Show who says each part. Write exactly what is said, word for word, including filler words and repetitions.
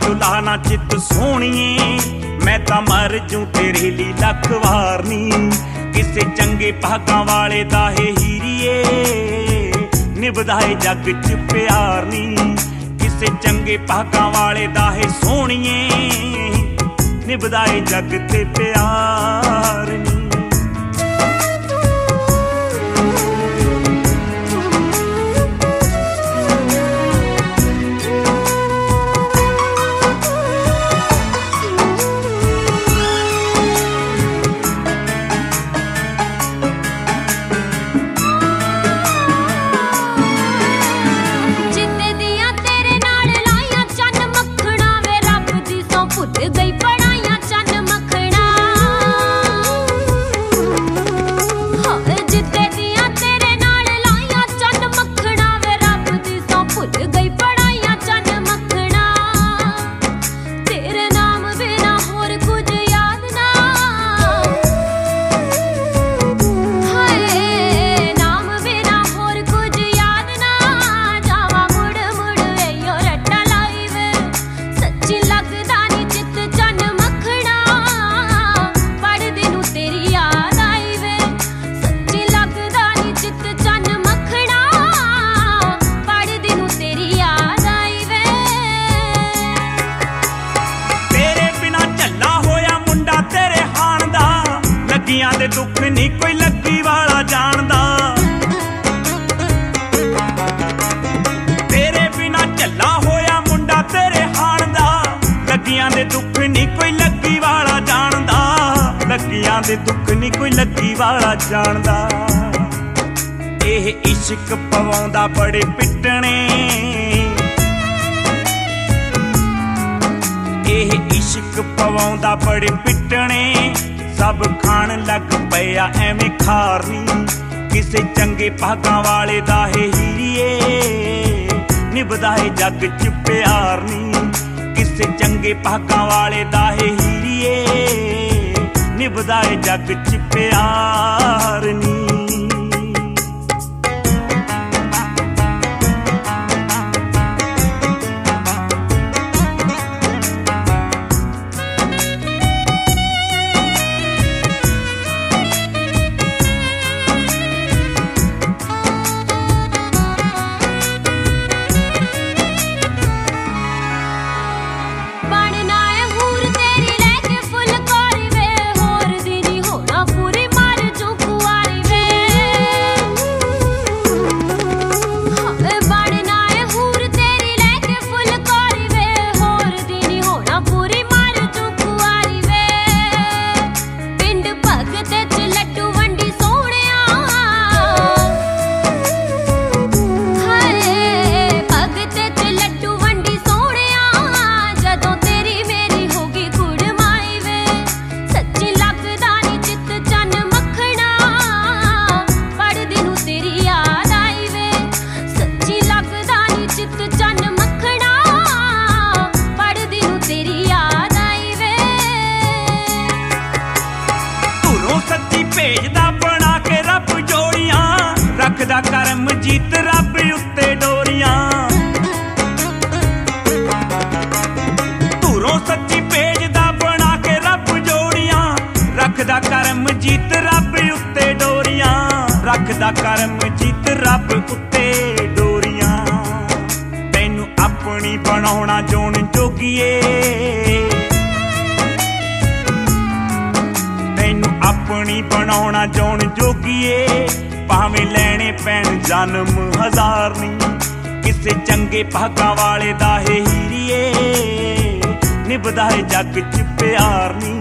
Speaker 1: ਲਾਣਾ ਚਿੱਤ ਸੋਹਣੀਏ, ਮੈਂ ਤਾਂ ਮਰ ਜੂ ਤੇਰੇ ਲਈ ਲੱਖ ਵਾਰ ਨੀ। ਕਿਸੇ ਚੰਗੇ ਭਾਗਾਂ ਵਾਲੇ ਦਾ ਹੈ ਹੀਰੀਏ, ਨਿਭਦਾ ਏ ਜੱਗ ਚ ਪਿਆਰ ਨੀ। ਕਿਸੇ ਚੰਗੇ ਭਾਗਾਂ ਵਾਲੇ ਦਾ ਹੈ ਸੋਹਣੀਏ, ਨਿਭਦਾ ਏ ਜੱਗ ਤੇ ਪਿਆਰ ਨੀ। ਲੱਗੀਆਂ ਦੇ ਦੁੱਖ ਨੀ ਕੋਈ ਲੱਗੀ ਵਾਲਾ ਜਾਣਦਾ, ਤੇਰੇ ਬਿਨਾ ਝੱਲਾ ਹੋਇਆ ਮੁੰਡਾ ਤੇਰੇ ਹਾਣ ਦਾ। ਲੱਗੀਆਂ ਦੇ ਦੁੱਖ ਨੀ ਕੋਈ ਲੱਗੀ ਵਾਲਾ ਜਾਣਦਾ, ਲੱਗੀਆਂ ਦੇ ਦੁੱਖ ਨੀ ਕੋਈ ਲੱਗੀ ਵਾਲਾ ਜਾਣਦਾ। ਇਹ ਇਸ਼ਕ ਪਵਾਉਂਦਾ ਬੜੇ ਪਿੱਟਣੇ, ਇਹ ਇਸ਼ਕ ਪਵਾਉਂਦਾ ਬੜੇ ਪਿੱਟਣੇ। ਸਭ ਖਾਣ ਲੱਗ ਪਿਆ ਐਵੇਂ ਖਾਰ ਨੀ। ਕਿਸੇ ਚੰਗੇ ਭਾਗਾਂ ਵਾਲੇ ਦਾ ਹੈ ਹੀਰੀਏ, ਨਿਭਦਾ ਏ ਜੱਗ ਚ ਪਿਆਰ ਨੀ। ਕਿਸੇ ਚੰਗੇ ਭਾਗਾਂ ਵਾਲੇ ਦਾ ਹੈ ਹੀਰੀਏ, ਨਿਭਦਾ ਏ ਜੱਗ ਚ ਪਿਆਰ ਨੀ। ਭੇਜਦਾ ਬਣਾ ਕੇ ਰੱਬ ਜੋੜੀਆਂ, ਰੱਖਦਾ ਕਰਮ ਜੀਤ ਰੱਬ ਉੱਤੇ ਡੋਰੀਆਂ। ਧੁਰੋਂ ਸੱਚੀ ਭੇਜਦਾ ਬਣਾ ਕੇ ਰੱਬ ਜੋੜੀਆਂ, ਰੱਖਦਾ ਕਰਮ ਜੀਤ ਰੱਬ ਉੱਤੇ ਡੋਰੀਆਂ। ਰੱਖਦਾ ਕਰਮ ਜੀਤ ਰੱਬ ਉੱਤੇ ਡੋਰੀਆਂ। ਤੈਨੂੰ ਆਪਣੀ ਬਣਾਉਣਾ ਜੋਣ ਜੋਗੀਏ, ਤੈਨੂੰ ਆਪਣੀ ਬਣਾਉਣਾ ਜੋਣ ਜੋਗੀਏ। ਭਾਵੇਂ ਲੈਣੇ ਪੈਣ ਜਨਮ ਹਜ਼ਾਰ ਨੀ। ਕਿਸੇ ਚੰਗੇ ਭਾਗਾਂ ਵਾਲੇ ਦਾ ਹੈ ਹੀਰੀਏ, ਨਿਭਦਾ ਏ ਜੱਗ ਚ ਪਿਆਰ ਨੀ।